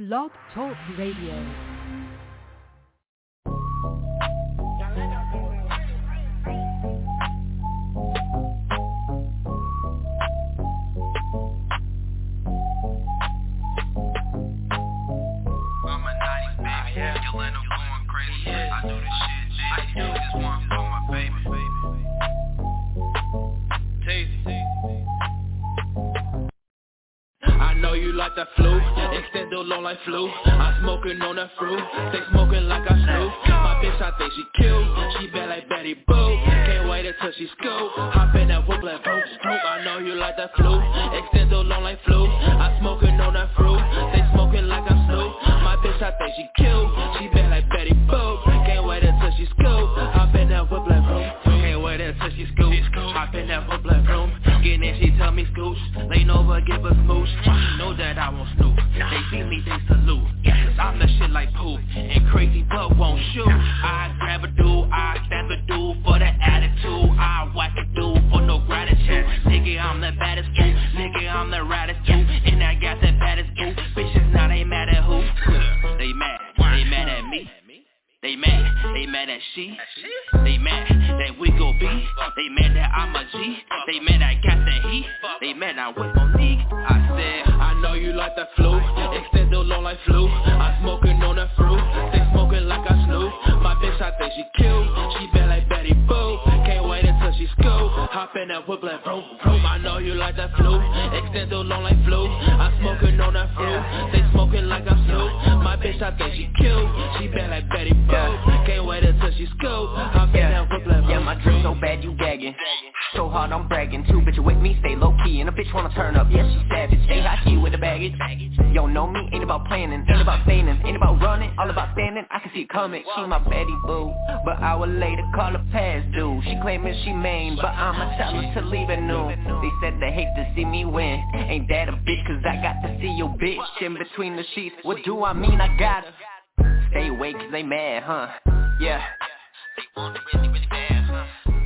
Blog Talk Radio. I know you like that flu, extendo long like flu. I'm smoking on that fruit, they smoking like I snoop. My bitch, I think she cute, she bad like Betty Boo. Can't wait until she scoop, hop in that whoop like boom, boom. I know you like that flu, extendo long like flu. I'm smoking on that fruit, they smoking like I snoop. My bitch, I think she cute, she bad like Betty Boo. Can't wait until she scoop, hop in that whoop like boom. Can't wait until she scoop, hop in that whoop like boom. Getting in, she tell me scooch, lean over, give a smooch. She know that I won't snoop. They see me, they salute. Cause I'm the shit like poop. And crazy but won't shoot. I grab a dude, I stab a dude for the attitude. I whack a dude for no gratitude. Nigga, I'm the baddest dude. Nigga, I'm the raddest dude. And I got the baddest dude. Bitches now they mad at who? They mad at me. They mad at she. They mad that we gon' be. They mad that I'm a G. They mad I got the heat. They mad I with Monique. I said, I know you like that flu. Extendo long like flu. I'm smoking on that fruit. They smoking like I snoop. My bitch, I think she cute. She bad like Betty Boo. Can't wait until she scoop. Hop in that whip like vroom, vroom. I know you like that flu. Extendo long like flu. I'm smoking on that fruit. They smoking like I snoop. My bitch, I think she cute. She bad like Betty Boo. Can't wait until she scoop. Hop in that whip like vroom. Yeah, my drip so bad you gagging. So hard I'm bragging. Two bitches with me, stay low key. And a bitch wanna turn up, yeah she savage. Stay high key with the baggage. Yo, know me, ain't about planning, ain't about staying, ain't about running, all about standing. I can see it coming. She my Betty Boo, but hour later call her past due. She claiming she main, but I'ma tell her to leave at noon. They said they hate to see me win. Ain't that a bitch? Cause I got to see your bitch in between the sheets. What do I mean? I gotta stay awake cause they mad, huh? Yeah. They want it really, really bad, huh?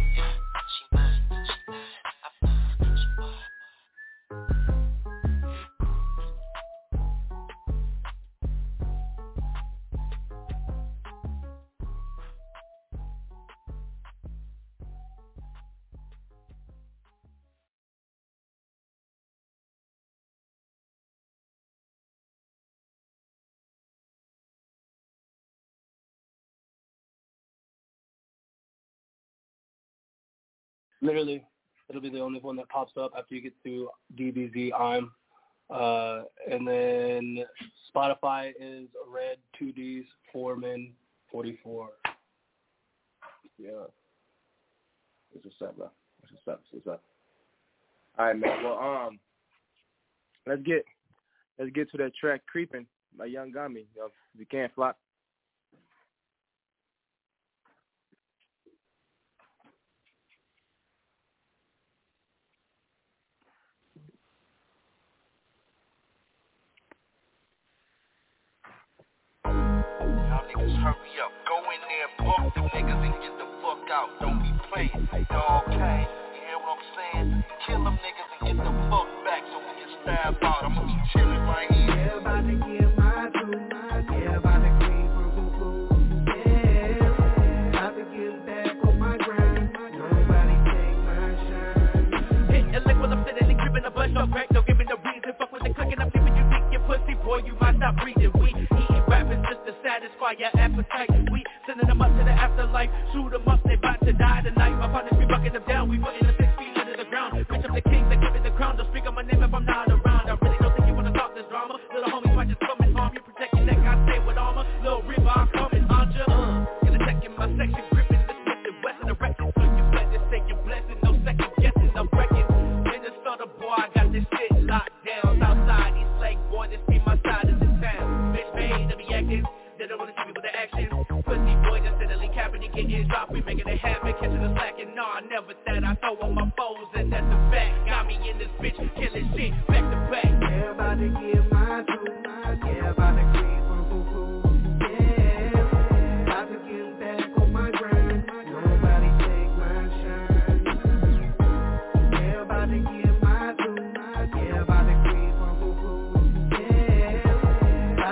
Literally, it'll be the only one that pops up after you get to DBZ I'm. And then Spotify is Red 2Ds Foreman 44. Yeah. What's up, bro? What's up? All right, man. Well, let's get to that track "Creeping" by Young Gummy. Yo, if you can't flop. Niggas hurry up, go in there, book them niggas and get the fuck out. Don't be playing, dog, okay? You hear what I'm saying? Kill them niggas and get the fuck back so we can stab out. I'ma be chillin' right here. Yeah, about to get my tune, yeah, about to clean for boo-boo. Yeah, about to get back on my grind. Nobody take my shine. Hit a lick while I'm sitting and gripping a bunch of crack. Don't give me no reason, fuck with the clicking. I'm leaving you dick, your pussy boy, you might stop breathing. We eating rappers just to satisfy your appetite. We sending them up to the afterlife. Shoot them up, they about to die tonight. My partners be bucking them down. We putting them 6 feet under the ground. Bitch, I'm the king that give it the crown. Don't speak on my name if I'm not around. I really don't think you wanna talk this drama. Little homies might just come and harm you. Protect your neck, I stay with armor. Little river, I'm coming on you. Gonna check in my section, gripping the Smith and Wesson direction. So you better say your blessing, no second guessing. I'm wrecking. Minnesota boy, I got this shit locked down. Southside, East Lake boy, this be my side of the town. Bitch made to be acting. They don't wanna see me with the action. Pussy boy just steadily capping and getting dropped. We making it happen, catching the slack. And no, I never said I throw on my foes, and that's a fact. Got me in this bitch, killing shit, back to back. Yeah, about to get my tune, yeah, about to creep from boo-boo. Yeah, about to get back on my grind. Nobody take my shine. Yeah, about to get my tune, yeah, about to creep from boo-boo. Yeah, about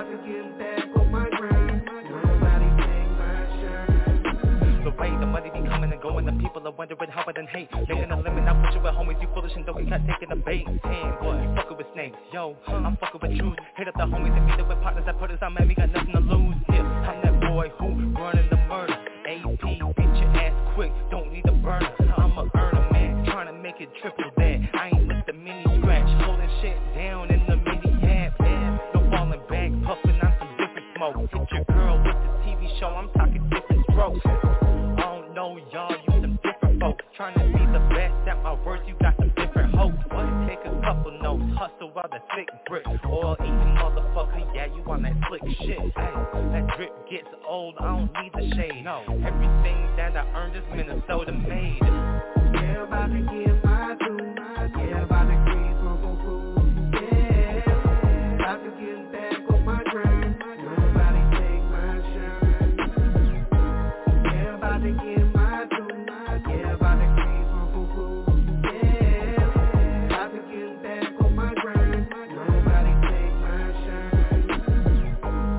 About to get back on my grind. Nobody take my shine. The way the money be coming and going, the people are wondering how I done hate. Making a limit, I push it with homies, you foolish and don't got taking a bait. Damn, boy, you fucking with snakes, yo, I'm fucking with truth. Hit up the homies and beat it with partners that put us on, man, we got nothing to lose. Yeah, I'm that boy who running the murder. AP, beat your ass quick, don't need a burner. I'm a earner, man, trying to make it triple that. I ain't with the mini scratch, holding shit down in the mini cab. Yeah, no falling back, puffing on some different smoke. Hit your girl with the TV show, I'm talking different strokes. I don't know y'all, you some different folks. Trying to be the best at my words, you got some different hopes. Take a couple notes, hustle while the thick brick. Oil eating motherfucker, yeah, you on that slick shit. Ay, that drip gets old, I don't need the shade. No, everything that I earned is Minnesota made. Yeah, about to get my due. Yeah, about to creep on. Yeah, about to get back on my grind. Nobody take my shine. Yeah, about to get my due. Yeah, about to creep on. Yeah, about to get back on my grind. Nobody take my shine.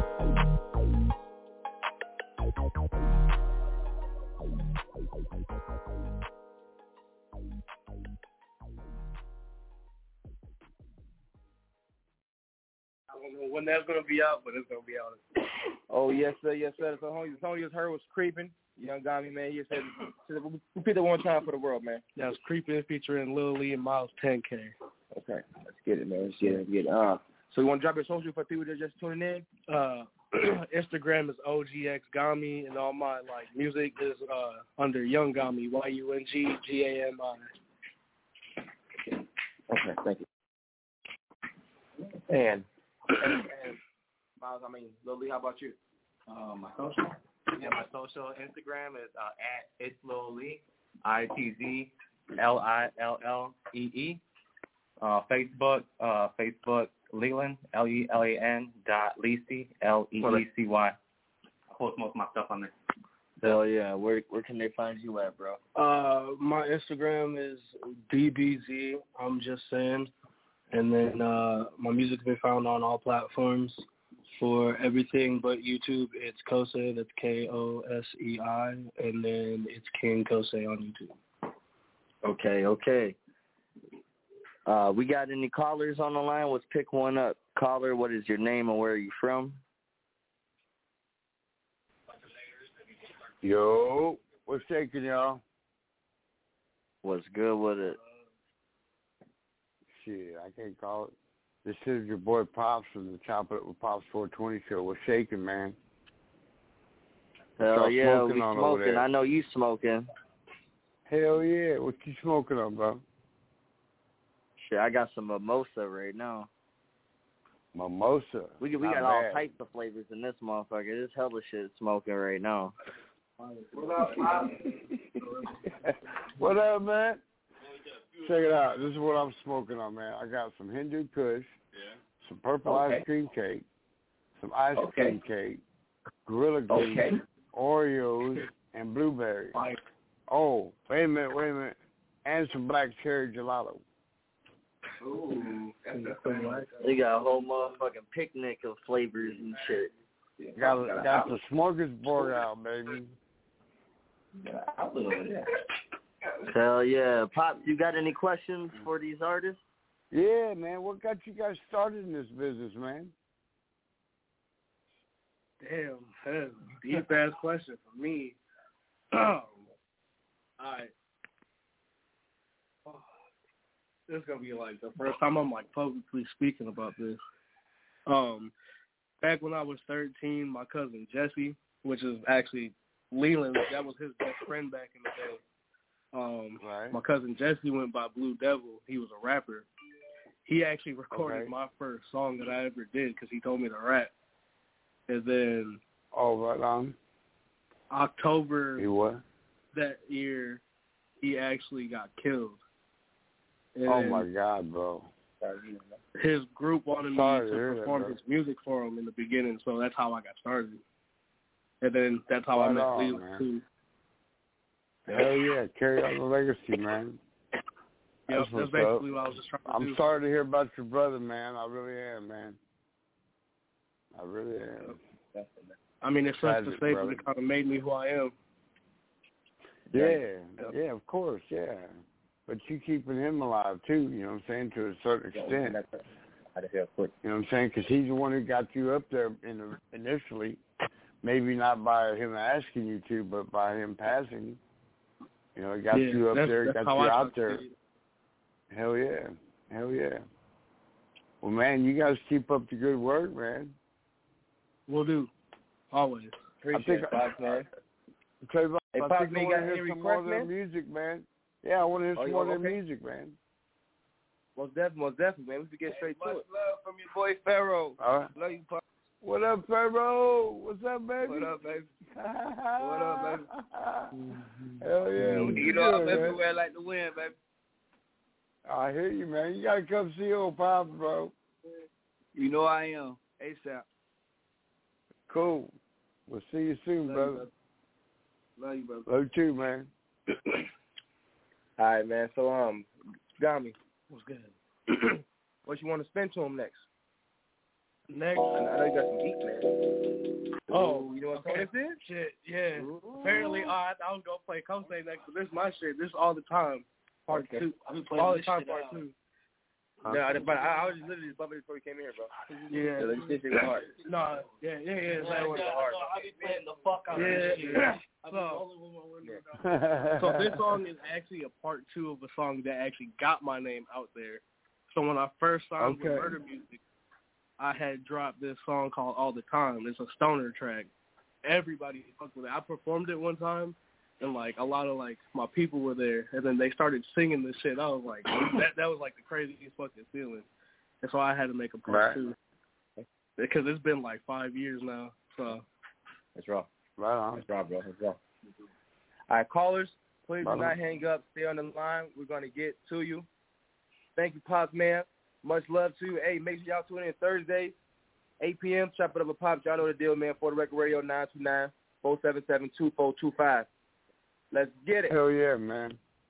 I don't know when that's gonna be out, but it's gonna be out. Oh, yes, sir, yes, sir. So the song you just heard was Creeping. Young Gami, man, he said, repeat that one time for the world, man. That was Creeping featuring Lil Lee and Miles 10K. Okay, let's get it, man. Let's get it. So you want to drop your social for people that are just tuning in? Instagram is OGX Gami, and all my music is under Young Gami, YUNGGAMI. Okay, thank you. And Miles, Lil Lee, how about you? My social? Yeah, my social Instagram is at It's Lil Lee, ITZLILLEE. Facebook Leland, LELAN .Leecy, LEECY. I post most of my stuff on there. Hell yeah. Where can they find you at, bro? My Instagram is DBZ. I'm just saying. And then my music can be found on all platforms. For everything but YouTube, it's Kosei. That's KOSEI. And then it's King Kosei on YouTube. Okay. We got any callers on the line? Let's pick one up. Caller, what is your name and where are you from? Yo, what's shaking, y'all? What's good with it? Shit, I can't call it. This is your boy Pops from the Chop It Up with Pops 420 show. What's shaking, man? Hell yeah, we smoking. I know you smoking. Hell yeah. What you smoking on, bro? Shit, I got some mimosa right now. Mimosa? We got all types of flavors in this motherfucker. This hella shit smoking right now. What up, Pop? What up, man? Check it out. This is what I'm smoking on, man. I got some Hindu Kush, some purple ice cream cake, some ice cream cake, Gorilla Glue, Oreos, and blueberries. Oh, wait a minute. And some black cherry gelato. Ooh. They got a whole motherfucking picnic of flavors and shit. Got the smorgasbord out, baby. Hell yeah. Pop, you got any questions for these artists? Yeah, man. What got you guys started in this business, man? Damn, that's a deep-ass question for me. All right. This is going to be the first time I'm publicly speaking about this. Back when I was 13, my cousin Jesse, which is actually Leland, that was his best friend back in the day. My cousin Jesse went by Blue Devil. He was a rapper. He actually recorded my first song that I ever did because he told me to rap. And then October that year, he actually got killed. And oh, my God, bro. His group wanted me to perform his music for him in the beginning, so that's how I got started. And then that's how I met Leland, too. Hell yeah, carry on the legacy, man. Yep, that's basically what I was just trying to do. I'm sorry to hear about your brother, man. I really am, man. I really am. I mean, it sucks to Tragic, say, brother. but it kind of made me who I am. Yeah, of course, yeah. But you keeping him alive, too, you know what I'm saying, to a certain extent. You know what I'm saying? Because he's the one who got you up there initially. Maybe not by him asking you to, but by him passing you. You know, he got you up there, got you out there. Hell yeah. Hell yeah. Well, man, you guys keep up the good work, man. Will do. Always. Appreciate it, Pops, man. Trayvon, Hey, I Pops, think I man, want got to any hear some more requests, of their man? music, man. Yeah, I want to hear some more of their okay? music, man. Most definitely, man. We can get straight to it. Much love from your boy Pharaoh. All right. Love you, Pops. What up, Pharaoh? What's up, baby? What up, baby? What up, baby? Hell yeah. What You know I'm doing, everywhere man? like the wind, baby. I hear you, man. You got to come see old Pops, bro. You know I am. ASAP. Cool. We'll see you soon, Love brother. you, brother. Love you, brother. Love you too, man. All right, man. So, Gami, What's good? what you want to spend to him next? Next. I know you got some heat, man. Oh, you know what okay. this is? Shit, yeah. Ooh. Apparently, I was going to play Kosei next, but this is my shit. This is all the time. Part Okay. 2. I've been playing all the this time, shit part out. 2. Yeah, but I was just literally just bumping it before you came in here, bro. Yeah. This shit was hard. No, yeah. That was hard. I be playing the fuck out of this shit. So this song is actually a part 2 of a song that actually got my name out there. So when I first signed with Murder Music, I had dropped this song called All the Time. It's a stoner track. Everybody fucked with it. I performed it one time, and like a lot of like my people were there, and then they started singing this shit. I was like, that was like the craziest fucking feeling. And so I had to make a part 2 because it's been like 5 years now. So that's raw. Right on. That's raw, bro. That's raw. All right, callers, please do not hang up. Stay on the line. We're gonna get to you. Thank you, Pops, man. Much love to you. Hey, make sure y'all tune in Thursday, 8 p.m. Chop it up with Pops. Y'all know the deal, man. For the Record Radio, 929-477-2425. Let's get it. Hell yeah, man.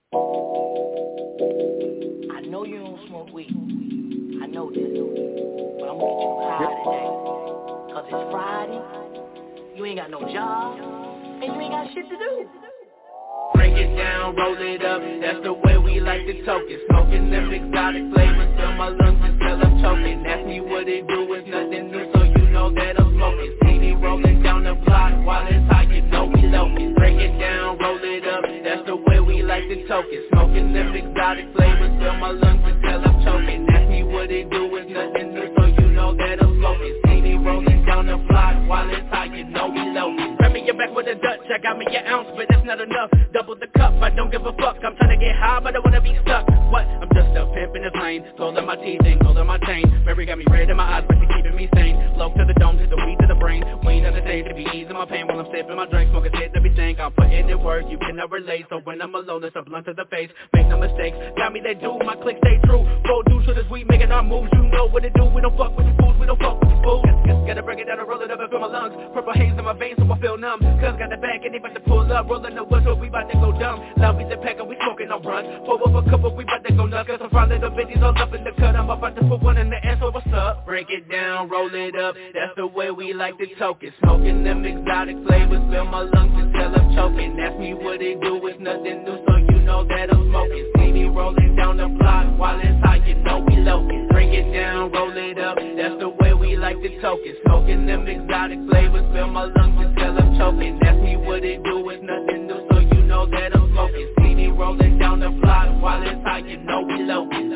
I know you don't smoke weed. I know this. But I'm gonna get you high today. Cause it's Friday. You ain't got no job. And you ain't got shit to do. Break it down, roll it up, that's the way we like to talk it. Smoking them exotic flavors till my lungs until I'm choking. Ask me what it do, it's nothing new, so you know that I'm smoking. CD rolling down the block while it's hot, you know we loking. Break it down, roll it up, that's the way we like to talk it. Smoking them exotic flavors till my lungs until I'm choking. Ask me what it do, it's nothing new, so you know that I'm smoking. CD rolling down the block while it's hot, you know we loking. Grab me your back with a Dutch, I got me an ounce, but that's not enough. Double the cup, I don't give a fuck. I'm trying to get high, but I wanna be stuck. What? I'm just a pimp in this lane. Gold on my teeth and gold on my chain. Mary got me red in my eyes, but she keeping me sane. Low to the dome, to the weed to the brain. Weed of the day to be easing my pain while I'm sipping my drink. Smoking shit to be stank. I'm putting in work, you cannot relate. So when I'm alone, it's a blunt to the face. Make no mistakes, got me they do. My click stay true. Roll dudes for this weed, making our moves. You know what to do. We don't fuck with the fools, we don't fuck with the fools. Gotta break it down and roll it up and fill my lungs. Purple haze in my veins, so I feel numb. Cuz got the back and they about to pull up. Rolling the wood, so we about to go dumb. Love is the pack and we smoking on run. Pour up a couple, we bout to go nuts. Cause I'm finding the bitches all up in the cut. I'm about to put one in the ass, so what's up? Break it down, roll it up, that's the way we like to talk it. Smoking them exotic flavors, fill my lungs until I'm choking. Ask me what it do, it's nothing new, so you know that I'm smoking. See me rolling down the block while it's hot, you know we loking. Break it down, roll it up, that's the way we like to talk it. Smoking them exotic flavors, fill my lungs until I'm choking. Ask me what it do, it's nothing new, so you know that I'm smoking. See me rolling down the block while it's hot, you know we loking.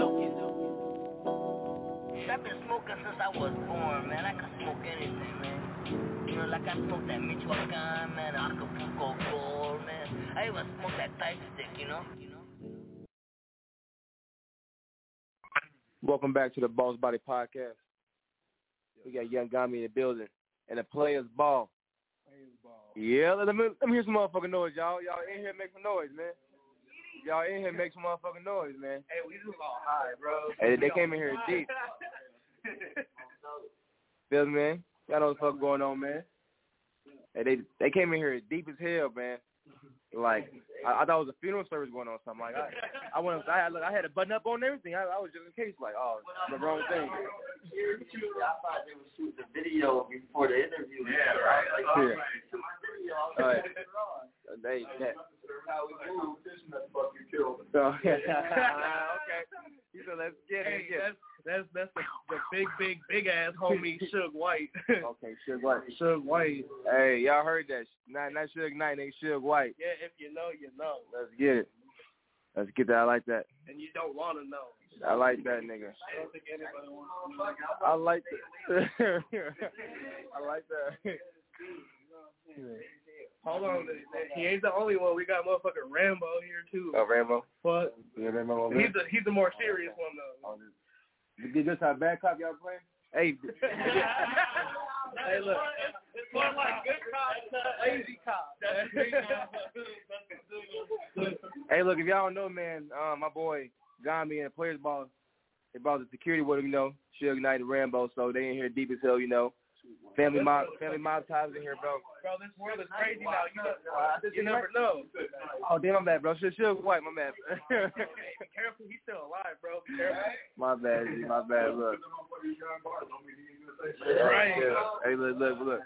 I've been smoking since I was born, man. I can smoke anything, man. You know, like I smoked that Michoacan, man, Acapulco Gold, man. I even smoked that type stick, you know? Welcome back to the Boss Body Podcast. We got Young Gami in the building, and the players ball. Yeah, let me hear some motherfucking noise, y'all. Y'all in here make some noise, man. Y'all in here make some motherfucking noise, man. Hey, we just all high, bro. Hey, they came in here deep. Feel me, man? Y'all know what the fuck going on, man. Hey, they came in here deep as hell, man. Like I thought it was a funeral service going on or something. Like I had a button up on and everything. I was just in case like, oh, the wrong thing. I thought they would shoot the video before the interview. Yeah, right. Like, All right. How we move, this motherfucker killed. So okay. He said, let's get it. That's the big ass homie Suge White. Okay, Suge White. Suge White. Hey, y'all heard that? Not Suge Knight, nigga. Suge White. Yeah, if you know, you know. Let's get it. Let's get that. I like that. And you don't want to know. I like that, nigga. I don't think anybody wants to know. I like that. I like that. Hold on, he ain't the only one. We got motherfucking Rambo here too. Oh, Rambo. What? Yeah, Rambo. He's the more serious one though. Did this time bad cop y'all playing? Hey. Hey, look. It's more like good cop to lazy cop. Hey, look, if y'all don't know, man, my boy Gami and Players Ball, they brought the security with him, you know, Suge Knight and Rambo, so they in here deep as hell, you know. Family mob ties in here, bro. Bro, this world is crazy now. You never know. Oh, damn, my bad, bro. Suge White, my bad. Hey, be careful. He's still alive, bro. Be careful. My bad, look. Right. Hey, look.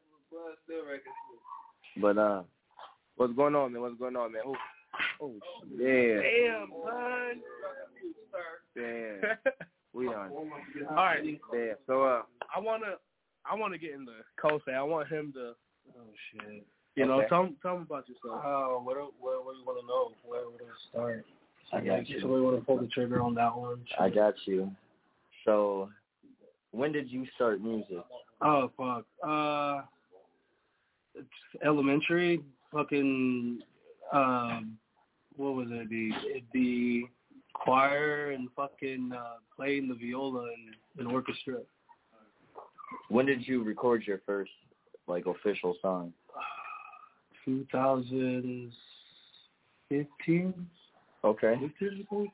But, what's going on, man? Oh, yeah. Damn, son. Damn. We on. All right. Damn. So, I wanna get in the Kosei. I want him to. Oh shit. You okay. know, tell him about yourself. What do you want to know? Where would I start? I got you. Somebody want to pull the trigger on that one? I got you. So, when did you start music? Oh fuck. It's elementary. Fucking. What was it? It'd be choir and fucking playing the viola and orchestra. When did you record your first, like, official song? 2015. Okay. 15?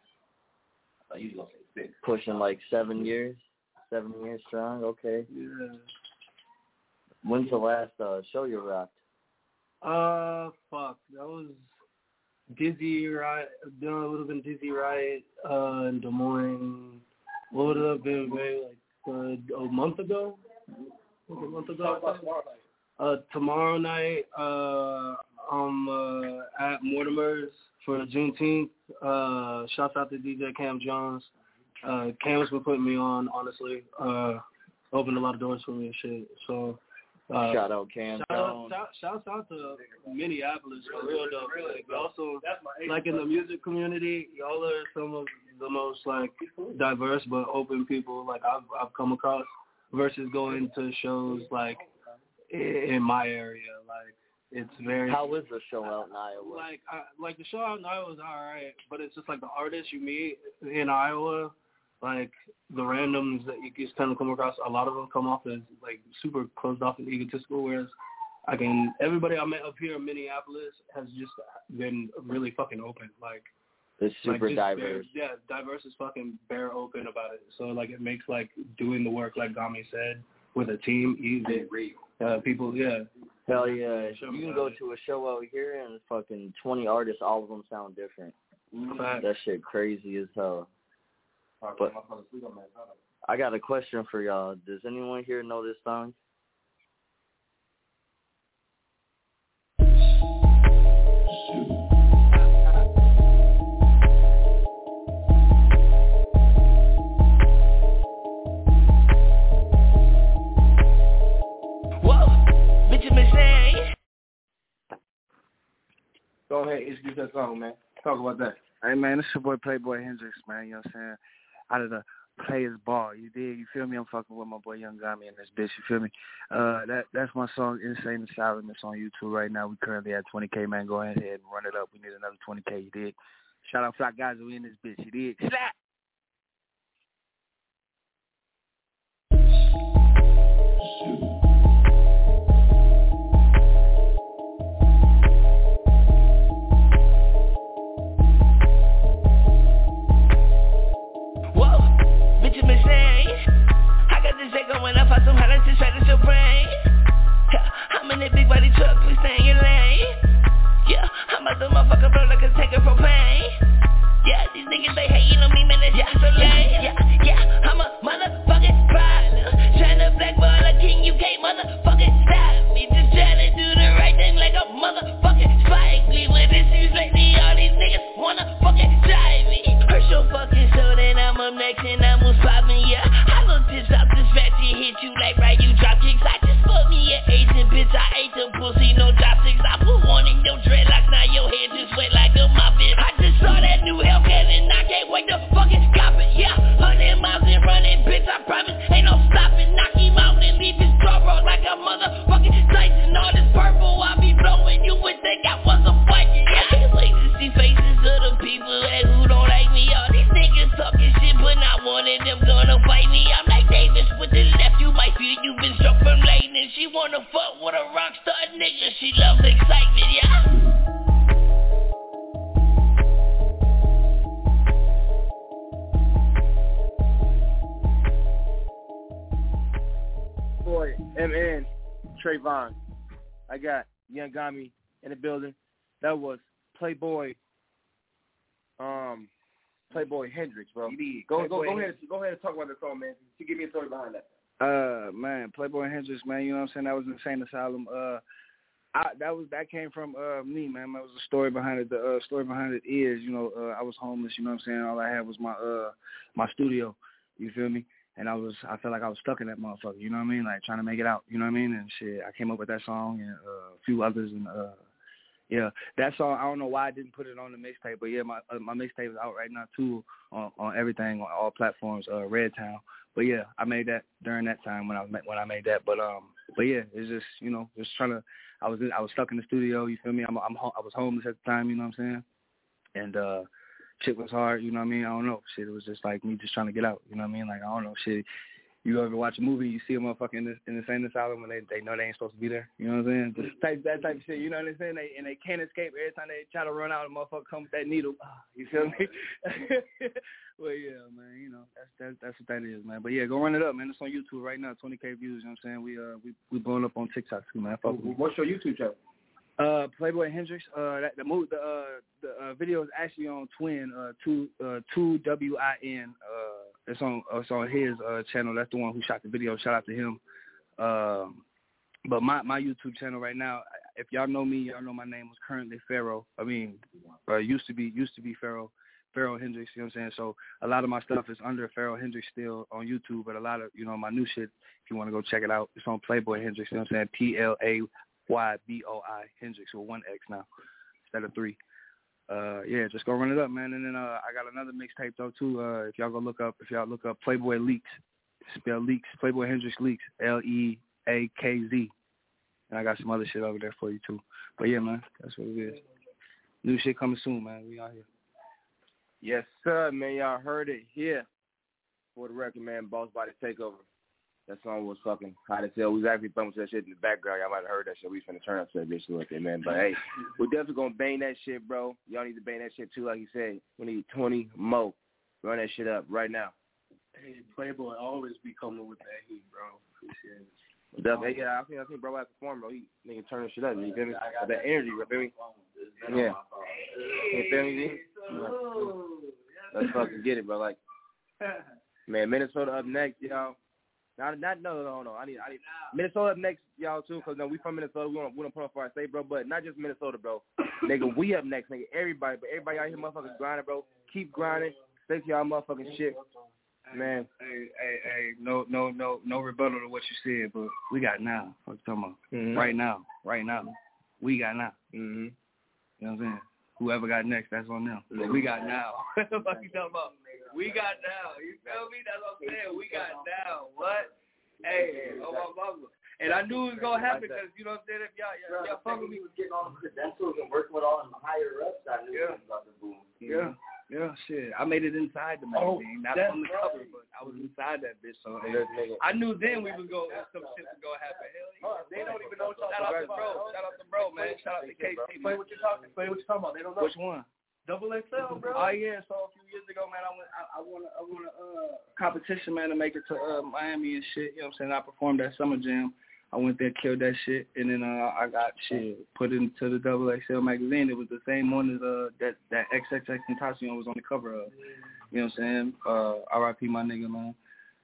Pushing like 7 years? 7 years strong? Okay. Yeah. When's the last show you rocked? Fuck. That was Dizzy Riot. No, it would have been Dizzy Riot in Des Moines. What would it have been, maybe like a month ago? Tomorrow night, I'm at Mortimer's for Juneteenth. Shouts out to DJ Cam Jones. Cam's been putting me on, honestly. Opened a lot of doors for me and shit. So shout out Cam Jones. Shouts out to Minneapolis for real though. Like, also, like in the music community, y'all are some of the most like diverse but open people like I've come across. Versus going to shows like in my area, like it's very. How was the show out in Iowa? Like the show out in Iowa is alright, but it's just like the artists you meet in Iowa, like the randoms that you just tend to come across. A lot of them come off as like super closed off and egotistical, whereas everybody I met up here in Minneapolis has just been really fucking open, like. It's super diverse. Diverse is fucking bare open about it. So, like, it makes, like, doing the work, like Gami said, with a team easy. People, yeah. Hell yeah. You can go to a show out here and fucking 20 artists, all of them sound different. That shit crazy as hell. But I got a question for y'all. Does anyone here know this song? Go ahead, introduce that song, man. Talk about that. Hey, man, this your boy Playboy Hendrix, man. You know what I'm saying? Out of the Players Ball. You dig? You feel me? I'm fucking with my boy Young Gami and this bitch. You feel me? That's my song, Insane Asylum. It's on YouTube right now. We currently at 20K, man. Go ahead and run it up. We need another 20K. You dig? Shout out Fly Guys. We in this bitch. You dig? Slap! Going up, I some highlights to straight at your brain. How many big body trucks we stay in your lane? Yeah, the motherfucker flow like a taker from pain. Yeah, these niggas they hating on me, man, that shit is so lame. Yeah, I'm a motherfucking problem. Tryna blackball a king, you can't motherfucking stop me. Just tryna do the right thing like a motherfucking Spike Lee. With issues lately, all these niggas wanna fucking drive me. Hurt your fucking show, then I'm up next and I'm most poppin', yeah. I look this up, this ratchet hit you like right, you drop kicks. I just fucked me an Asian bitch, I ate the pussy, no chopsticks. I put one in your dreadlocks, now your head just wet like a muffin. I just saw that new Hellcat and I can't wait to fucking cop it, yeah. 100 miles and running, bitch, I promise, ain't no stopping. Knock him out and leave his jaw broke like a motherfucking Tyson. All this purple, I be blowing, you would think I was a Viking, yeah. I can't wait to see faces of the people that who don't like me. All these niggas talking shit, but not one of them gonna fight me. I'm like Davis with the left, you might feel you been struck from lightning. She wanna fuck with a rock star nigga, she loves excitement, yeah. Boy, MN, Trayvon. I got Young Gami in the building. That was Playboy Hendrix, bro. Go ahead and talk about the song, man. To give me a story behind that. Man, Playboy Hendrix, man, you know what I'm saying? That was Insane Asylum. That came from me, man. That was the story behind it. The story behind it is, you know, I was homeless, you know what I'm saying? All I had was my studio, you feel me? And I felt like I was stuck in that motherfucker, you know what I mean? Like trying to make it out, you know what I mean? And shit, I came up with that song and a few others, and yeah, that song, I don't know why I didn't put it on the mixtape, but yeah, my mixtape is out right now too on everything, on all platforms, Red Town. But yeah, I made that during that time when I made that. But yeah, it's just, you know, just trying to. I was stuck in the studio. You feel me? I was homeless at the time. You know what I'm saying? And shit was hard. You know what I mean? I don't know. Shit, it was just like me just trying to get out. You know what I mean? Like, I don't know. Shit. You ever watch a movie, you see a motherfucker in the insane asylum and they know they ain't supposed to be there. You know what I'm saying? Just that type of shit. You know what I'm saying? They can't escape every time they try to run out. A motherfucker come with that needle. You feel me? Well, yeah, man. You know, that's what that is, man. But yeah, go run it up, man. It's on YouTube right now. 20K views. You know what I'm saying? We blowing up on TikTok too, man. What's your YouTube channel? Playboy Hendrix. The video is actually on Twin. 2WIN. It's on his channel. That's the one who shot the video. Shout out to him. But my YouTube channel right now, if y'all know me, y'all know my name was currently Pharaoh. I mean, used to be Pharaoh Hendrix. You know what I'm saying? So a lot of my stuff is under Pharaoh Hendrix still on YouTube, but a lot of, you know, my new shit, if you want to go check it out, it's on Playboy Hendrix. You know what I'm saying? PLAYBOI Hendrix with 1X now instead of 3. Yeah, just go run it up, man. And then I got another mixtape though too. If y'all look up Playboy Leaks, spell Leaks, Playboy Hendrix Leaks, LEAKZ. And I got some other shit over there for you too. But yeah, man, that's what it is. New shit coming soon, man. We out here. Yes, sir, man. Y'all heard it here. For the record, man, Boss Body Takeover. That song was fucking hot as hell. We was actually bumping that shit in the background. Y'all might have heard that shit. We was finna turn up to that bitch with it, man. But hey, we're definitely gonna bang that shit, bro. Y'all need to bang that shit too, like you said. We need 20 more. Run that shit up right now. Hey, Playboy always be coming with that heat, bro. Appreciate it. Definitely, yeah, I think bro, I perform, bro. He nigga turn shit up. You feel me? That energy, you feel me? Yeah. You feel me? Let's fucking get it, bro. Like, man, Minnesota up next, y'all. No. I need Minnesota up next, y'all too, cause no, we from Minnesota. We want to put up for our state, bro. But not just Minnesota, bro. Nigga, we up next, nigga. Everybody, but everybody out here, motherfuckers grinding, bro. Keep grinding. Stay to y'all motherfucking shit, man. Hey, no rebuttal to what you said, but we got now. What you talking about? Mm-hmm. Right now, we got now. Mm-hmm. You know what I'm saying? Whoever got next, that's on them. But we got now. What you talking about? We got now. You feel me? That's what I'm saying. We got now. What? Hey, oh my mama. And I knew it was gonna happen because you know what I'm saying. If y'all fuck with me, was getting all the credentials and working with all the higher ups. I knew it was about to boom. Yeah, shit. I made it inside the magazine, not on the cover, but I was inside that bitch. So I knew then some shit was gonna happen. Hell yeah. They don't even know. Shout out to bro, man. Shout out to KC. Play what you're talking about. They don't know. Which one? Double XL, bro. Oh yeah, so a few years ago, man, I won a competition, man, to make it to Miami and shit. You know what I'm saying? I performed at Summer Jam. I went there, killed that shit, and then I got put into the XXL magazine. It was the same one as that XXXTentacion was on the cover of. You know what I'm saying? R.I.P. my nigga, man.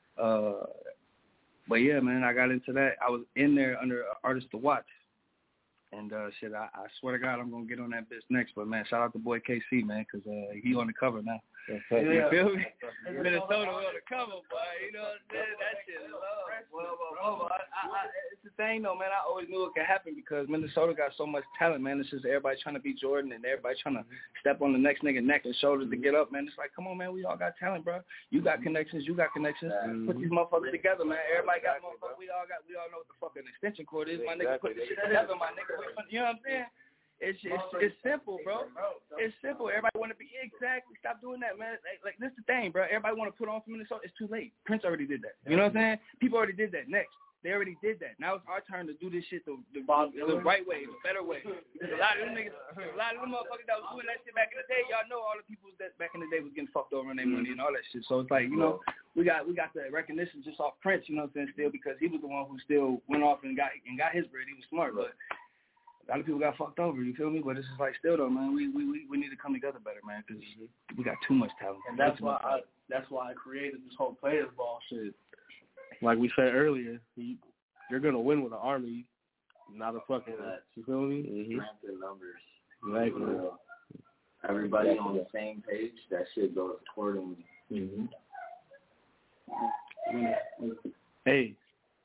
But yeah, man, I got into that. I was in there under Artist to Watch. And I swear to God, I'm going to get on that bitch next. But, man, shout out to boy KC, man, because he on the cover now. You feel me? Minnesota on the cover, boy. You know what I'm saying? That shit is love. It's the thing, though, man. I always knew it could happen because Minnesota got so much talent, man. It's just everybody trying to be Jordan and everybody trying to step on the next nigga neck and shoulders to get up, man. It's like, come on, man. We all got talent, bro. You got connections. You got connections. Put these motherfuckers together, man. Everybody got motherfuckers. We all know what the fuck an extension cord is. My nigga put this shit together, my nigga. You know what I'm saying? It's simple, bro. It's simple. Everybody want to be exactly. Stop doing that, man. Like this is the thing, bro. Everybody want to put on for Minnesota. It's too late. Prince already did that. You know what I'm saying? People already did that. Next, they already did that. Now it's our turn to do this shit the right way, the better way. Because a lot of them motherfuckers that was doing that shit back in the day, y'all know all the people that back in the day was getting fucked over on their money and all that shit. So it's like, you know, we got the recognition just off Prince, you know what I'm saying, still, because he was the one who still went off and got his bread. He was smart, but a lot of people got fucked over, you feel me? But it's just like, still though, man, we need to come together better, man, because we got too much talent. And that's why I created this whole players ball shit. Like we said earlier, you're gonna win with an army, not a fucking. You feel me? Strength in numbers. Exactly. Everybody on the same page. That shit goes accordingly. Hey.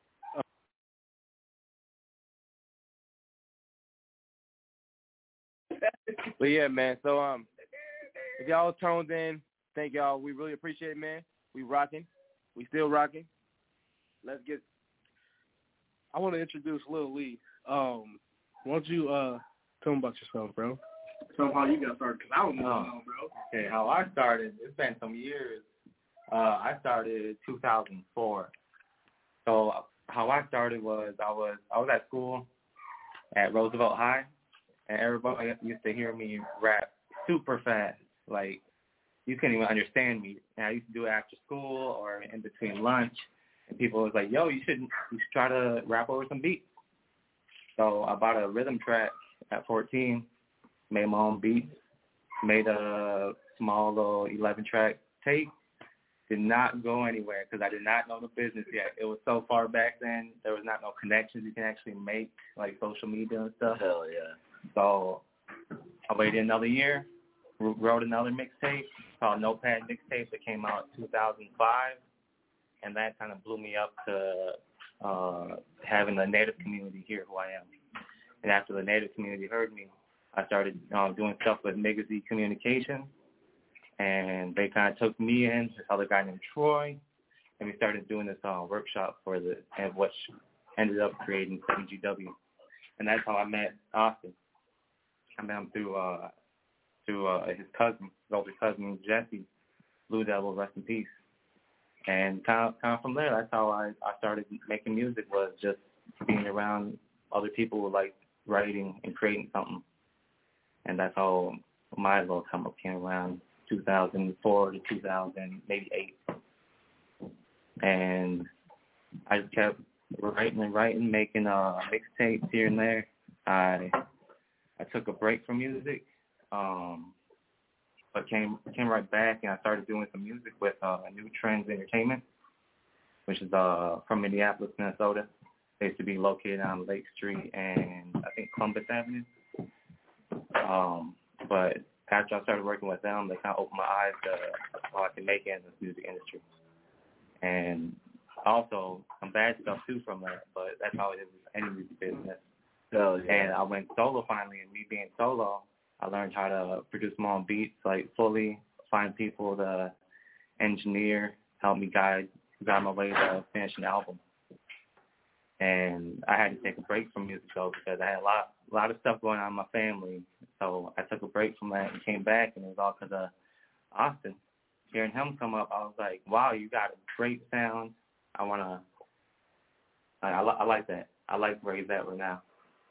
But yeah, man. So if y'all tuned in, thank y'all. We really appreciate it, man. We rocking. We still rocking. Let's get. I want to introduce Lil Lee. Why don't you tell him about yourself, bro? Tell him how you got started, because I don't know, bro. Okay, how I started, it's been some years. I started in 2004. So how I started was I was at school at Roosevelt High, and everybody used to hear me rap super fast. Like, you couldn't even understand me. And I used to do it after school or in between lunch. And people was like, yo, you should try to rap over some beats. So I bought a rhythm track at 14, made my own beats, made a small little 11-track tape. Did not go anywhere because I did not know the business yet. It was so far back then, there was not no connections you can actually make, like social media and stuff. Hell yeah. So I waited another year, wrote another mixtape called Notepad Mixtape that came out in 2005, and that kind of blew me up to having a Native community hear who I am. And after the Native community heard me, I started doing stuff with Nigga Communication, and they kind of took me in, this other guy named Troy, and we started doing this workshop for which ended up creating 7GW. And that's how I met Austin. I met him through his cousin, his older cousin, Jesse, Blue Devil, rest in peace. And kind of from there, that's how I started making music, was just being around other people who like writing and creating something. And that's how my little come up came around 2004 to 2008. And I just kept writing, making mixtapes here and there. I took a break from music, but came right back, and I started doing some music with New Trends Entertainment, which is from Minneapolis, Minnesota. They used to be located on Lake Street and I think Columbus Avenue. But after I started working with them, they kind of opened my eyes to how I can make it in the music industry. And also some bad stuff too from that, but that's how it is in any music business. Yeah. And I went solo finally, and me being solo, I learned how to produce my own beats, like fully find people to engineer, help me guide my way to finish an album. And I had to take a break from music though, because I had a lot of stuff going on in my family. So I took a break from that and came back, and it was all because of Austin. Hearing him come up, I was like, wow, you got a great sound. I like that. I like where he's at right now.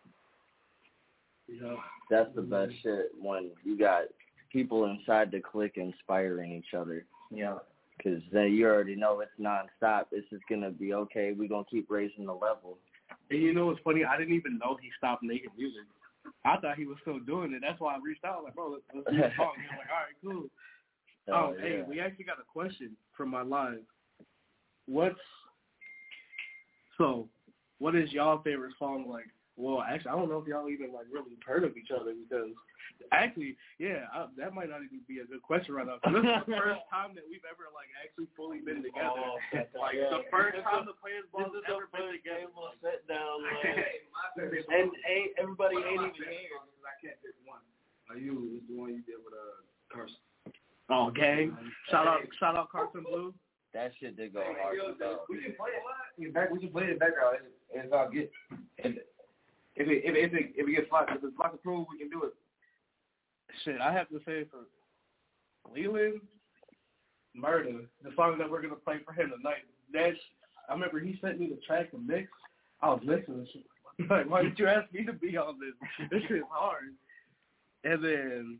Yeah. That's the best shit, when you got people inside the clique inspiring each other. Yeah. Because then you already know it's nonstop. It's just going to be, okay, we're going to keep raising the level. And you know what's funny? I didn't even know he stopped making music. I thought he was still doing it. That's why I reached out. Like, bro, let's do a song. He was like, all right, cool. Hey, we actually got a question from my live. What is y'all favorite song like? Well, actually, I don't know if y'all even like really heard of each other because actually, that might not even be a good question right now. This is the first time that we've ever like actually fully been together. The first time the Players Ball has ever been together. We'll sit down, and everybody ain't even here. I can't pick one. You is the one you did with Carson. Oh, gang! Shout out Carson Blue. That shit did go hard. We can play it. We can play it background. It's all good. If it gets flat, if it's flat approved, we can do it. Shit, I have to say for Leland, Murder, the song that we're gonna play for him tonight. I remember he sent me the track and mix. I was listening to shit. Like, why did you ask me to be on this? This shit's hard. And then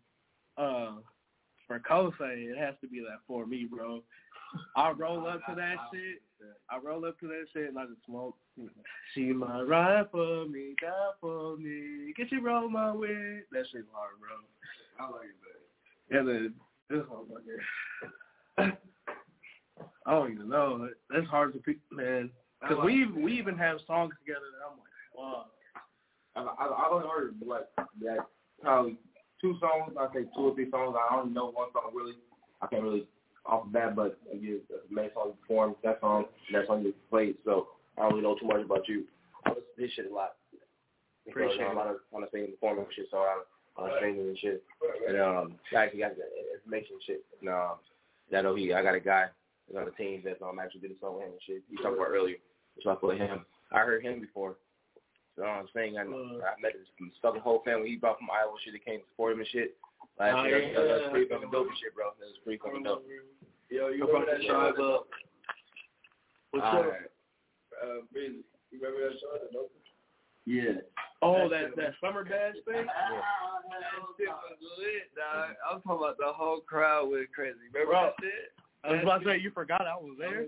for Kosei, it has to be that For Me, bro. I roll up to that shit and I just smoke. She might ride for me, die for me. Get you roll my way. That shit's hard, bro. I like that. And then this motherfucker. I don't even know. That's hard to pick, man. Because we even have songs together that I'm like, wow. I've only heard like probably 2 songs. I say 2 or 3 songs. I don't know one song really. I can't really off the bat, but you main song you performed, that song you played. So I don't really know too much about you. I listen to this shit a lot. Appreciate a lot of singing, performing shit. So I'm singing and shit. And actually got the information and shit. And I know I got a guy on the team that actually did a song with him and shit. You talked about earlier. So I put him. I heard him before. So I'm saying I met his fucking whole family. He brought from Iowa shit. They came to support him and shit. That's pretty fucking dope and shit, bro. That's pretty fucking dope. Yo, you remember that Tribe Up? What's up? Breezy, you remember that Tribe Up? Yeah. Oh, that Summer Bash thing? That shit was lit, dog. I'm talking about the whole crowd went crazy. Remember that shit? I was about to say, you forgot I was there?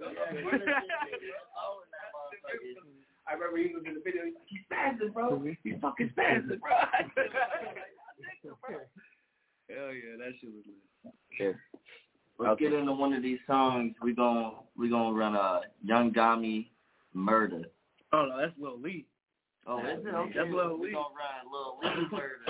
I remember he was in the video. He's like, he's spazzing, bro. He's fucking spazzing, bro. Hell yeah, that shit was lit. Okay. Let's get into one of these songs. We gonna run Young Gami, Murder. Oh no, that's Lil Lee. Oh, is it? Okay. That's Lil Lee. We gonna run Lil Lee, Murder.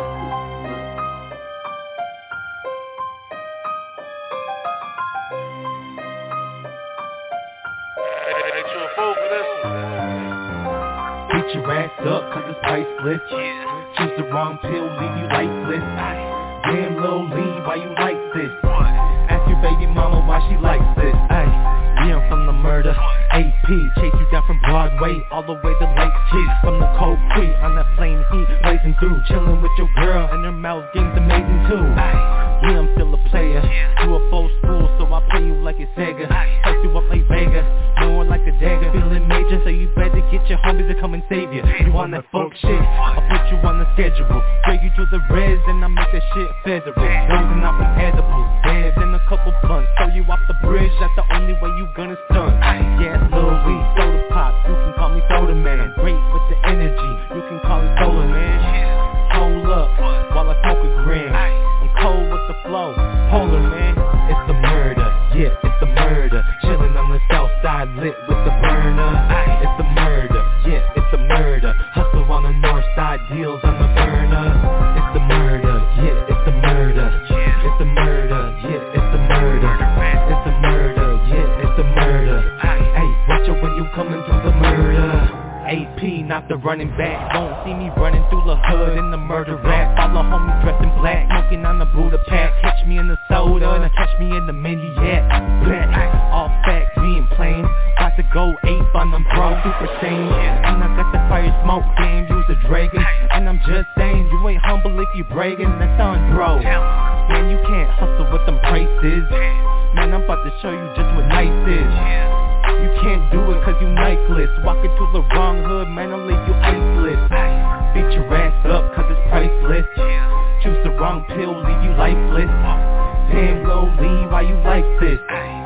Beat your ass up, cause it's priceless. Choose the wrong pill, leave you lifeless. Damn, Lil Lee, why you like this? Ask your baby mama why she likes this. Ay, yeah, I'm from the Murder. AP, chase you down from Broadway all the way to Lake Street. From the cold creek on that flame heat, blazing through, chilling with your girl and her mouth game's amazing too. Yeah, I'm still a player. You a full school, so I play you like it's Sega. Fuck you up like Vega, knowing like a dagger. Feeling major, so you better get your homies to come and save you. You want that fuck shit? I'll put you on the schedule. Break you to the res, and I make that shit federal. Dozing off an edible, dead in a couple blunts. Throw you off the bridge, that's the only way you gonna stunt. Yeah, it's Lil Lee, soda pop, you can call me Soda Man. Great with the energy, you can call it Solar Man. Hold up, while I smoke a gram. I'm cold with the flow, polar man. It's the Murder, yeah, it's the Murder. Chillin' on the south side, lit with the burner. It's the Murder, yeah, it's the Murder. Hustle on the north side, deals on the burner. It's the Murder, yeah, it's the Murder. It's the Murder, yeah, it's the Murder. It's the Murder, yeah, it's the Murder. Hey, watch out when you coming through the Murder. AP, not the running back. Don't see me running through the hood in the Murder rap. All the homies dressed in black, smoking on the Buddha pack. Catch me in the soda, and catch me in the Maniac. Black, all facts, we ain't playing. Got to go ape on them bro, super sane. And I got the fire smoke, damn, use a dragon. And I'm just saying, you ain't humble if you bragging. That's on bro. Man, you can't hustle with them prices. Man, I'm about to show you just what nice is. You can't do it cause you niceless. Walk into the wrong hood, man, I'll leave you iceless. Beat your ass up cause it's priceless. Choose the wrong pill, leave you lifeless. Damn, Lil Lee, why you like this? Ask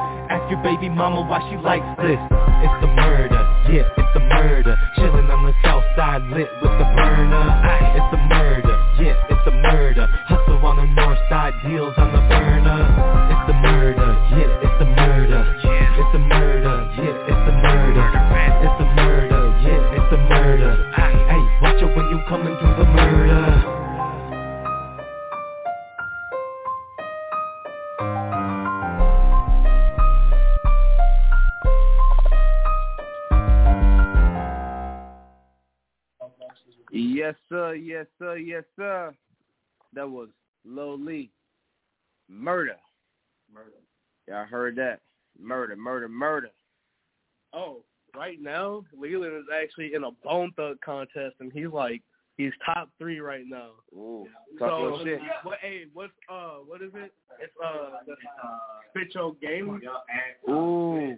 your baby mama why she likes this. It's the murder, yeah, it's the murder. Chillin' on the south side, lit with the burner. It's the murder, yeah, it's the murder. Hustle on the north side, deals on the burner. It's the murder, yeah, it's the murder. It's the murder, yeah, it's the murder. It's the murder, yeah, it's the murder. Hey, watch it when you coming through the murder. Yes, sir. Yes, sir. Yes, sir. That was Lil Lee. Murder. Y'all heard that. Murder. Oh, right now, Leland is actually in a Bone Thug contest, and he's top 3 right now. Ooh, so your shit. What is it? It's Spit Your Game. Ooh.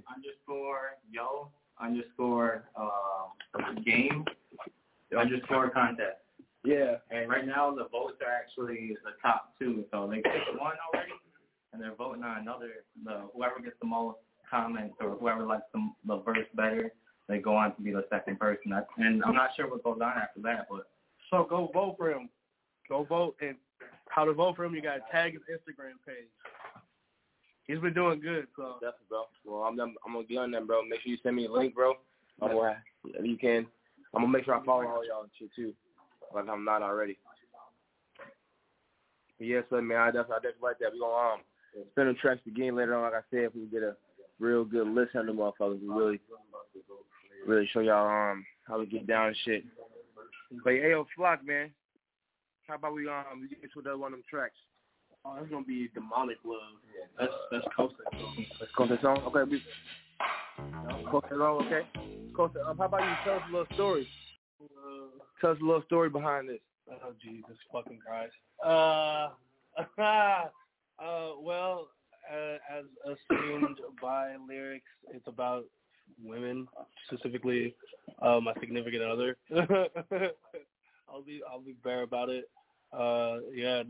Game. _ contest. Yeah. And right now the votes are actually the top 2. So they picked one already, and they're voting on whoever gets the most comments or whoever likes the verse better, they go on to be the second person. And I'm not sure what goes on after that, but so go vote for him. Go vote, and how to vote for him? You got to tag his Instagram page. He's been doing good, so. Definitely, bro. Well, I'm gonna get on that, bro. Make sure you send me a link, bro. If you can. I'm gonna make sure I follow all y'all and shit too, like I'm not already. But yes, sir, man. I definitely like that. We gonna spin them tracks again later on. Like I said, if we can get a real good listen to them motherfuckers, we really show y'all how we get down and shit. But hey, yo, Flock, man. How about we get to one of them tracks? Oh, that's gonna be Demonic Love. Yeah, that's Costa. That's Costa song. Okay, Costa song. Okay. Costa, how about you tell us a little story? Tell us a little story behind this. Oh, Jesus fucking Christ. Well, as assumed by lyrics, it's about women, specifically my significant other. I'll be bare about it. I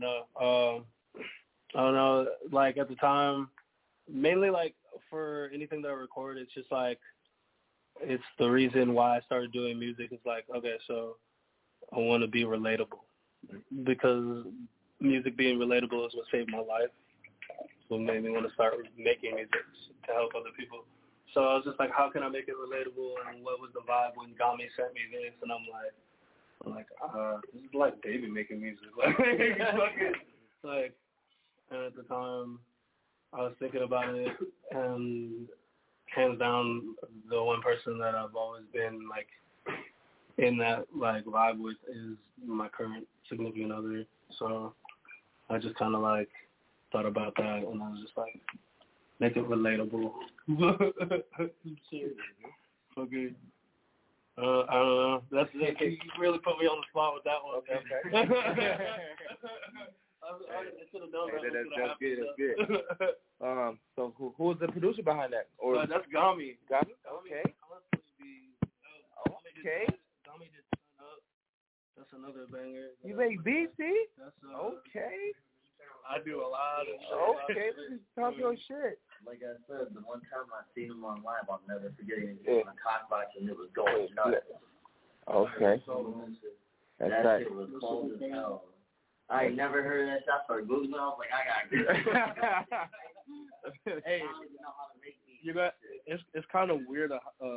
don't know. Like at the time, mainly like for anything that I record, it's just like it's the reason why I started doing music. It's like, okay, so I want to be relatable because music being relatable is what saved my life. So it made me want to start making music to help other people. So I was just like, how can I make it relatable? And what was the vibe when Gami sent me this? And I'm like, this is like baby making music. Like, and at the time, I was thinking about it, and hands down, the one person that I've always been like in that like vibe with is my current significant other. So I just kind of like thought about that, and I was just like, make it relatable. Okay. I don't know. That's you really put me on the spot with that one. Okay. I should have known That's good. So who is the producer behind that? Or that's Gami. Gami? Okay. Okay. Gami did Turn Up. That's another banger. You make beats, see? That's okay. I do a lot of shit. Okay, let's talk your shit. Like I said, the one time I seen him on live, I'll never forget it. He was on a cockbox and it was going nuts. Okay. That right. shit was cold as hell. I ain't never heard of that shit. I started Googling. I was like, I gotta Hey, you got it's kind of weird.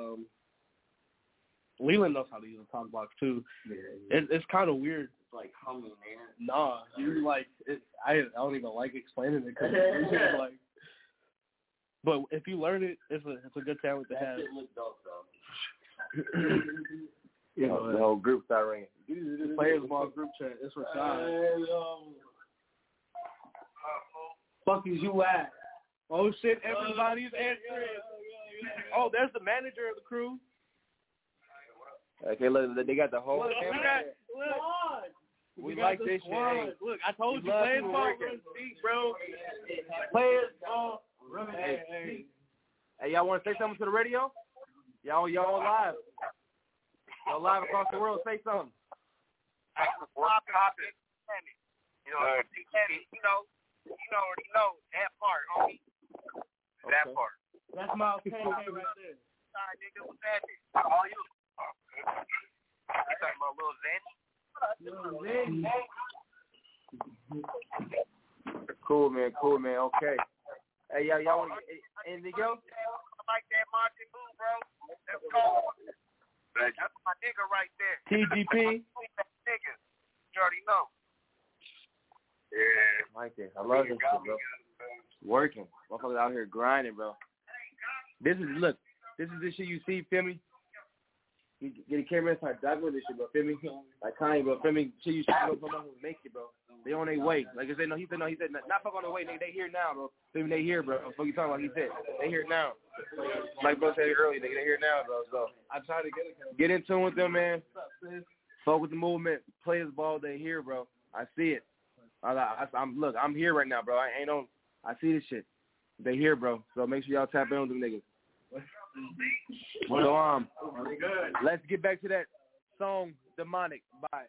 Leland knows how to use a talk box too. Yeah. It's kind of weird. It's like humming, man. Nah, you like it. I don't even like explaining it because it's like. But if you learn it, it's a good talent to have. That shit looks dope though. You know, the whole group start ringing. Players small group chat. It's for Rashad. Fuck is you at? Oh shit! Everybody's answering. Oh, there's the manager of the crew. Okay, look, they got the whole. We like this shit. Hey. Look, I told you, players ball run deep, bro. Players ball run. Hey, y'all want to say something to the radio? Y'all live. Y'all live across the world. Say something. You know that part, homie. That part. That's Miles K right there. Sorry, nigga, what's that? How are you? You talking about Lil Xanny? Cool, man. Okay. Hey, y'all want anything else? I like that Martin Boo, bro. That's cold. That's my nigga right there. TGP? Nigga. You already know. Yeah. I like it. I love this shit, bro. Working. Motherfuckers out here grinding, bro. This is the shit you see, feel me? You get a camera and start diving with this shit, bro, feel me? Like Kanye, bro, feel me? Shit you see, bro, make it, bro. They on their way. Like I said, he said, not fuck on their way, nigga, they here now, bro. Feel me? They here, bro. What you talking about? He said, they here now. Like bro said earlier, nigga, they here now, bro. So I try to get in tune with them, man. Fuck with the movement, play his ball, they here, bro. I see it. I'm here right now, bro. I see this shit. They here, bro. So make sure y'all tap in with them niggas. So let's get back to that song, Demonic. Bye.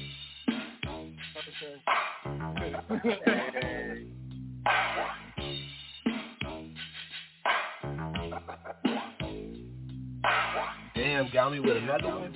Damn, got me with another one.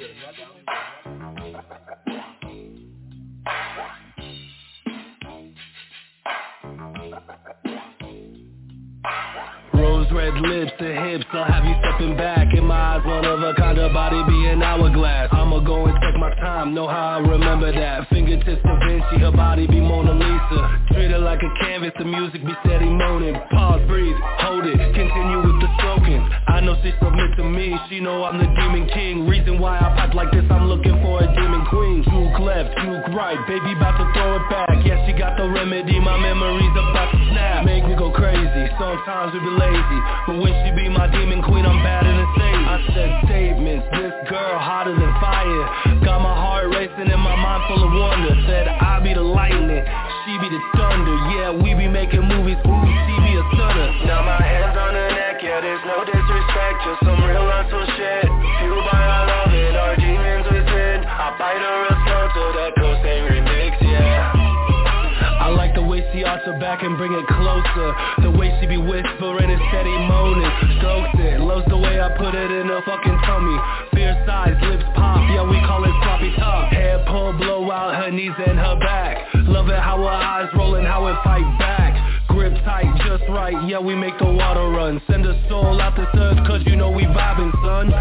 Red lips to hips, I'll have you stepping back. In my eyes, one of a kind of body be an hourglass. I'ma go and take my time, know how I remember that. Fingertips Da Vinci, her body be Mona Lisa. Treat her like a canvas, the music be steady moaning. Pause, breathe, hold it, continue with the stroking. I know she submit to me, she know I'm the demon king. Reason why I pipe like this, I'm looking for a demon queen. Juke left, juke right, baby bout to throw it back. Yeah, she got the remedy, my memories about to snap. Make me go crazy, sometimes we be lazy, but when she be my demon queen, I'm bad and insane. I said statements, this girl hotter than fire. Got my heart racing and my mind full of wonder. Said I be the lightning, she be the thunder. Yeah, we be making movies, ooh, she be a stunner. Now my hands on her neck, yeah, there's no disrespect, just some real hustle shit. Fueled by our love and our demons within. I bite her real slow till that ghost ain't remix, yeah. I like the way she arch her back and bring it closer. The way she be whispering and steady moaning. Strokes it, loves the way I put it in her fucking tummy. Fierce eyes, lips pop, yeah we call it sloppy top. Hair pull, blow out her knees and her back. Love it how her eyes roll and how it fight back. Grip tight, just right, yeah we make the water run. Send her soul out the earth cause you know we vibing, son.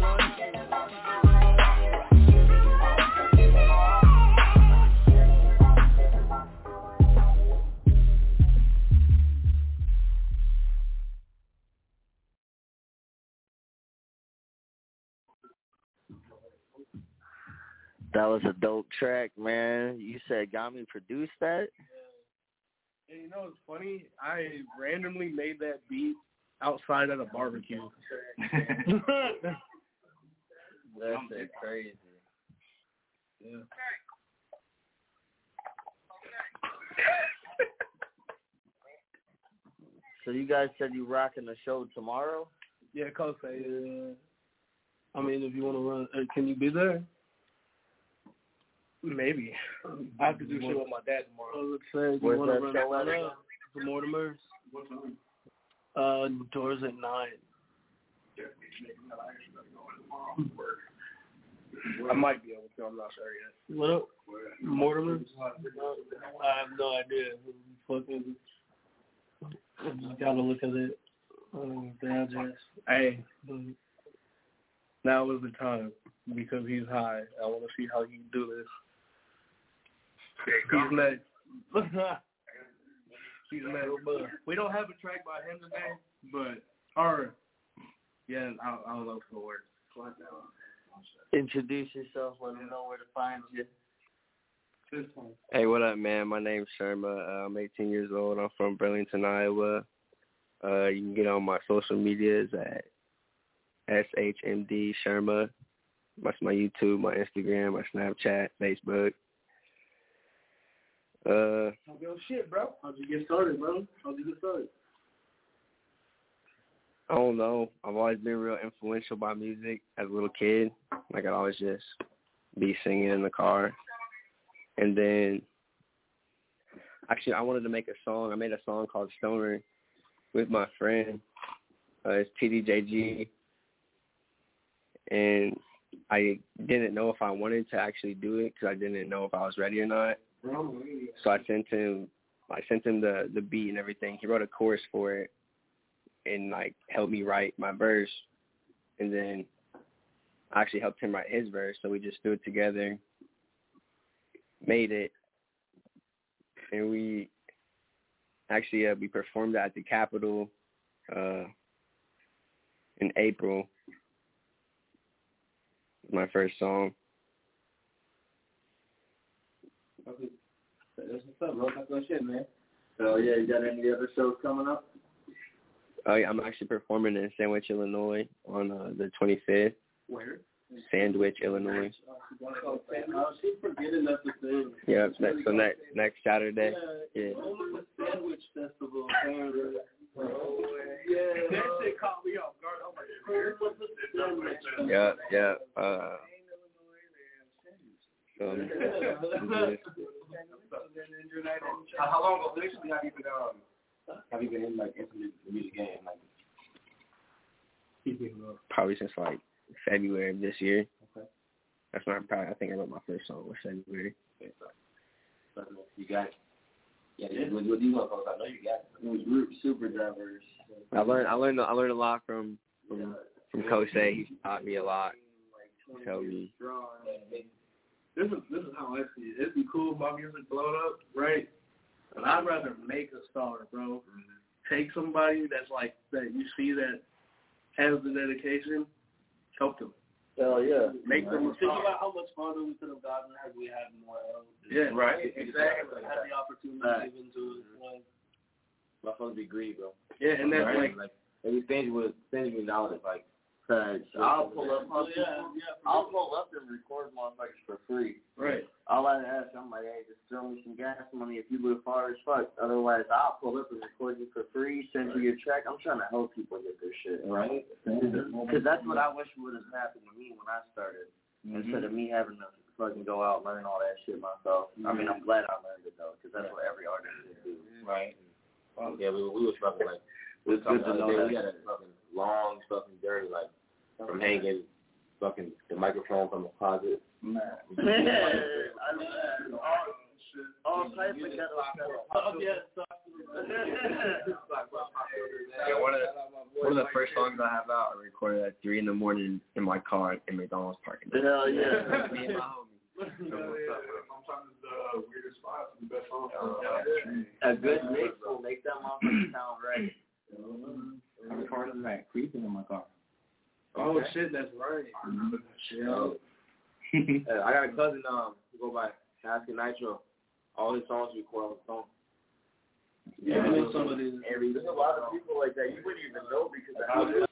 That was a dope track, man. You said Gami produced that? Yeah, you know, it's funny. I randomly made that beat outside at a barbecue. That's crazy. Yeah. So you guys said you rocking the show tomorrow? Yeah, Kosei. I mean, if you want to run, can you be there? Maybe. I have to do shit with my dad tomorrow. Let's say, do you want to run that for Mortimer's? What time? Doors at 9. I might be able to. I'm not sure yet. What up? Mortimer's? I have no idea. Fucking. I just gotta look at it. Hey. Now is the time because he's high. I want to see how he can do this. He's next. He's next. We don't have a track by him today, but yeah, I'll look for it. Introduce yourself. Let them know where to find you. Hey, what up, man? My name's Sherma. I'm 18 years old. I'm from Burlington, Iowa. You can get on my social medias at SHMD Sherma. That's my YouTube, my Instagram, my Snapchat, Facebook. Talk your shit, bro. How'd you get started, bro? I don't know. I've always been real influential by music as a little kid. Like, I'd always just be singing in the car. And then, actually, I wanted to make a song. I made a song called Stoner with my friend. It's TDJG. And I didn't know if I wanted to actually do it because I didn't know if I was ready or not. So I sent him the beat and everything. He wrote a chorus for it and like helped me write my verse. And then I actually helped him write his verse. So we just threw it together, made it, and we performed at the Capitol in April. My first song. Okay. That's what's up, bro. That's good shit, man. So, yeah, you got any other shows coming up? Oh, yeah, I'm actually performing in Sandwich, Illinois on the 25th. Where? Sandwich, Illinois. She's forgetting that's the thing. Yeah, next Saturday. Yeah. The Sandwich Festival, apparently. Yeah. That shit caught me off guard. I'm like, what's the Sandwich? Yeah. How long officially have you been in like into the music game? Like, probably since like February of this year. Okay. That's when I think I wrote my first song was February. Okay, so you got it. Yeah, what do you want, folks? I know you got it. It was super diverse. I learned a lot from Kosei. He taught me a lot. He told me. This is how I see it. It'd be cool if my music blowed up, right? But I'd rather make a star, bro. Take somebody that's like that you see that has the dedication, help them. Hell yeah. Make them a Think star. about how much farther we could have gotten had we had more else. Yeah, right. Exactly. Had the opportunity given to us. Like, my phone be greedy, bro. Yeah, and that's right? like maybe stingy with knowledge, like. I'll pull up and record motherfuckers for free. Right. All I ask, I'm like, hey, just throw me some gas money if you live far as fuck. Otherwise, I'll pull up and record you for free, send you your track. I'm trying to help people get their shit. Right. Because that's what I wish would have happened to me when I started. Instead of me having to fucking go out and learn all that shit myself. I mean, I'm glad I learned it, though, because that's what every artist should do. Right. Yeah, we were fucking like, we were talking the other day, we had a fucking long fucking journey, like, from hanging fucking the microphone from the closet. Man. All types of ghetto stuff. Yeah, one of the first songs I have out, I recorded at 3 a.m. in my car in McDonald's parking lot. Hell yeah. Me and my homie. Sometimes the weirdest spots are the best songs. A good mix will make that motherfucker sound right. I recorded that creeping in my car. Oh shit, that's right. I remember that shit. I got a cousin who go by Asking Nitro. All his songs record on the phone. Yeah, I know some of these. There's a lot of people like that you wouldn't even know because of how good